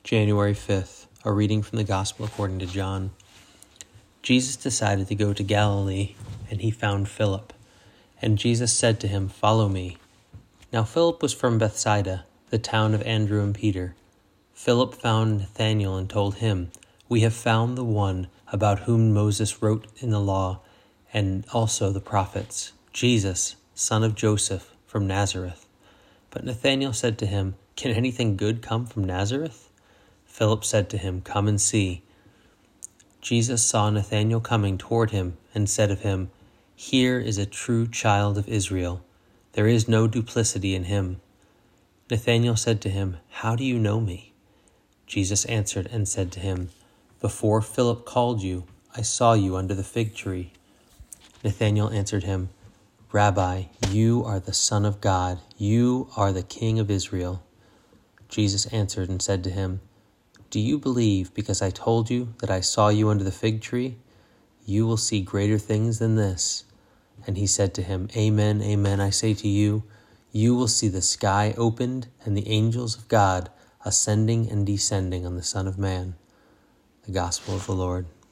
January 5th, a reading from the Gospel according to John. Jesus decided to go to Galilee, and he found Philip. And Jesus said to him, "Follow me." Now Philip was from Bethsaida, the town of Andrew and Peter. Philip found Nathanael and told him, "We have found the one about whom Moses wrote in the law, and also the prophets, Jesus, son of Joseph, from Nazareth." But Nathanael said to him, "Can anything good come from Nazareth?" Philip said to him, "Come and see." Jesus saw Nathanael coming toward him and said of him, "Here is a true child of Israel. There is no duplicity in him." Nathanael said to him, "How do you know me?" Jesus answered and said to him, "Before Philip called you, I saw you under the fig tree." Nathanael answered him, "Rabbi, you are the Son of God. You are the King of Israel." Jesus answered and said to him, "Do you believe because I told you that I saw you under the fig tree? You will see greater things than this." And he said to him, "Amen, amen, I say to you, you will see the sky opened and the angels of God ascending and descending on the Son of Man." The Gospel of the Lord.